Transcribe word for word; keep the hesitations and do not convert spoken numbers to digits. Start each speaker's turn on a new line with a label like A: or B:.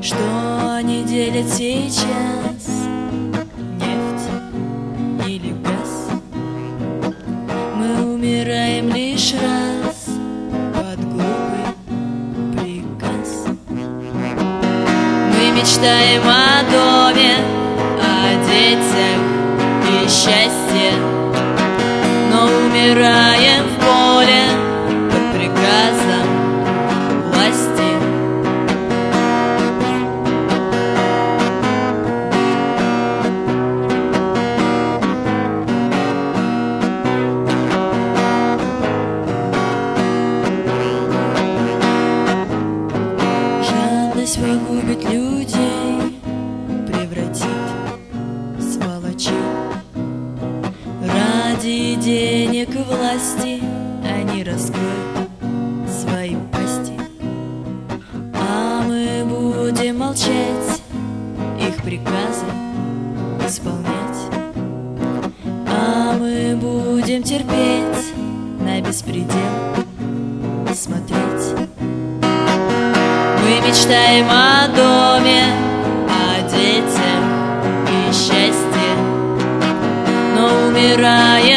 A: Что они делят сейчас? Нефть или газ? Мы умираем лишь раз под глупый приказ. Мы мечтаем о доме, о детях и счастье, но умираем в поле под приказом власти. Жадность погубит людей, превратит в сволочей. Ради денег и власти они раскроют свои пасти, а мы будем молчать, их приказы исполнять, а мы будем терпеть, на беспредел смотреть. Мы мечтаем о доме, о детях и счастье, но умираем